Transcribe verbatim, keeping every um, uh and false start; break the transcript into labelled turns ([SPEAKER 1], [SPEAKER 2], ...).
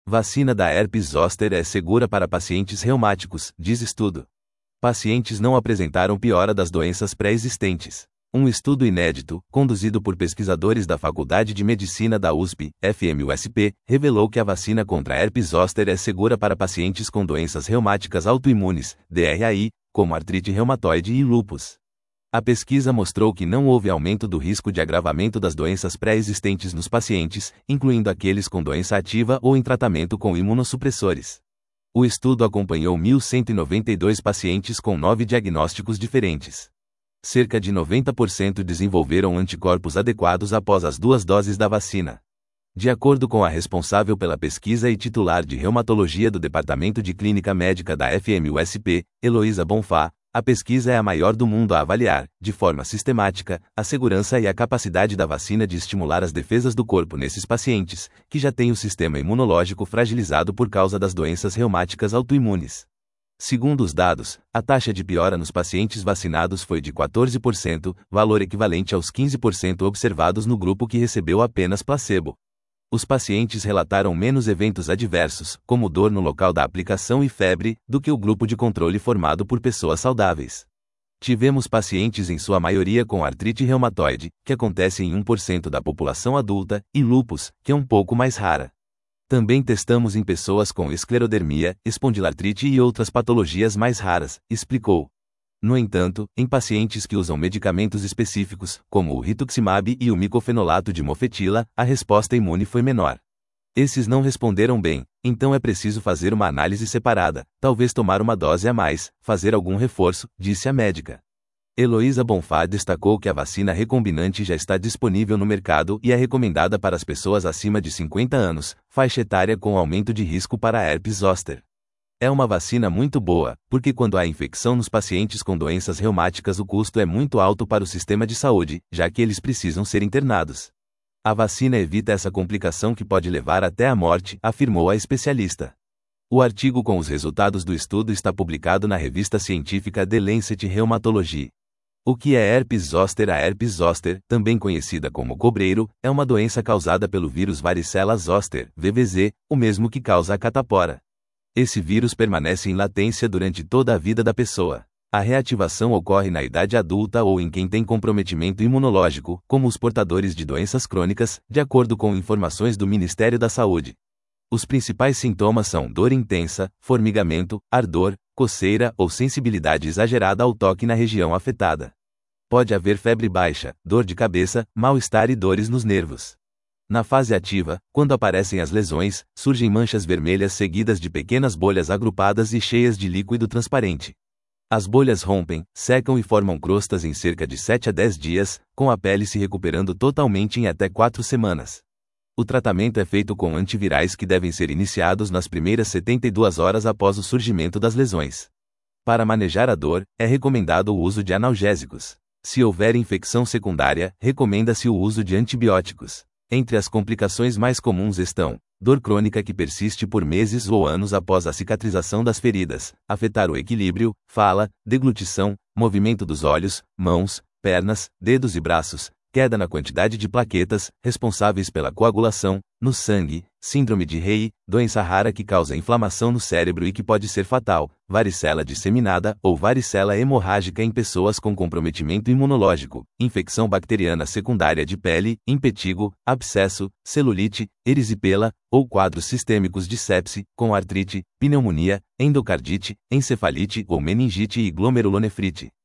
[SPEAKER 1] Vacina da herpes zoster é segura para pacientes reumáticos, diz estudo. Pacientes não apresentaram piora das doenças pré-existentes. Um estudo inédito, conduzido por pesquisadores da Faculdade de Medicina da U S P, F M U S P, revelou que a vacina contra a herpes zoster é segura para pacientes com doenças reumáticas autoimunes, D R A I, como artrite reumatoide e lúpus. A pesquisa mostrou que não houve aumento do risco de agravamento das doenças pré-existentes nos pacientes, incluindo aqueles com doença ativa ou em tratamento com imunossupressores. O estudo acompanhou mil cento e noventa e dois pacientes com nove diagnósticos diferentes. Cerca de noventa por cento desenvolveram anticorpos adequados após as duas doses da vacina. De acordo com a responsável pela pesquisa e titular de reumatologia do Departamento de Clínica Médica da F M U S P, Heloísa Bonfá, a pesquisa é a maior do mundo a avaliar, de forma sistemática, a segurança e a capacidade da vacina de estimular as defesas do corpo nesses pacientes, que já têm o sistema imunológico fragilizado por causa das doenças reumáticas autoimunes. Segundo os dados, a taxa de piora nos pacientes vacinados foi de quatorze por cento, valor equivalente aos quinze por cento observados no grupo que recebeu apenas placebo. Os pacientes relataram menos eventos adversos, como dor no local da aplicação e febre, do que o grupo de controle formado por pessoas saudáveis. Tivemos pacientes em sua maioria com artrite reumatoide, que acontece em um por cento da população adulta, e lúpus, que é um pouco mais rara. Também testamos em pessoas com esclerodermia, espondilartrite e outras patologias mais raras, explicou. No entanto, em pacientes que usam medicamentos específicos, como o rituximab e o micofenolato de mofetila, a resposta imune foi menor. Esses não responderam bem, então é preciso fazer uma análise separada, talvez tomar uma dose a mais, fazer algum reforço, disse a médica. Heloísa Bonfá destacou que a vacina recombinante já está disponível no mercado e é recomendada para as pessoas acima de cinquenta anos, faixa etária com aumento de risco para a herpes zoster. É uma vacina muito boa, porque quando há infecção nos pacientes com doenças reumáticas o custo é muito alto para o sistema de saúde, já que eles precisam ser internados. A vacina evita essa complicação que pode levar até a morte, afirmou a especialista. O artigo com os resultados do estudo está publicado na revista científica The Lancet Rheumatology. O que é herpes zoster? A herpes zoster, também conhecida como cobreiro, é uma doença causada pelo vírus varicela zoster, V V Z, o mesmo que causa a catapora. Esse vírus permanece em latência durante toda a vida da pessoa. A reativação ocorre na idade adulta ou em quem tem comprometimento imunológico, como os portadores de doenças crônicas, de acordo com informações do Ministério da Saúde. Os principais sintomas são dor intensa, formigamento, ardor, coceira ou sensibilidade exagerada ao toque na região afetada. Pode haver febre baixa, dor de cabeça, mal-estar e dores nos nervos. Na fase ativa, quando aparecem as lesões, surgem manchas vermelhas seguidas de pequenas bolhas agrupadas e cheias de líquido transparente. As bolhas rompem, secam e formam crostas em cerca de sete a dez dias, com a pele se recuperando totalmente em até quatro semanas. O tratamento é feito com antivirais que devem ser iniciados nas primeiras setenta e duas horas após o surgimento das lesões. Para manejar a dor, é recomendado o uso de analgésicos. Se houver infecção secundária, recomenda-se o uso de antibióticos. Entre as complicações mais comuns estão dor crônica que persiste por meses ou anos após a cicatrização das feridas, afetar o equilíbrio, fala, deglutição, movimento dos olhos, mãos, pernas, dedos e braços, queda na quantidade de plaquetas, responsáveis pela coagulação, no sangue, síndrome de Rey, doença rara que causa inflamação no cérebro e que pode ser fatal, varicela disseminada ou varicela hemorrágica em pessoas com comprometimento imunológico, infecção bacteriana secundária de pele, impetigo, abscesso, celulite, erisipela, ou quadros sistêmicos de sepse, com artrite, pneumonia, endocardite, encefalite ou meningite e glomerulonefrite.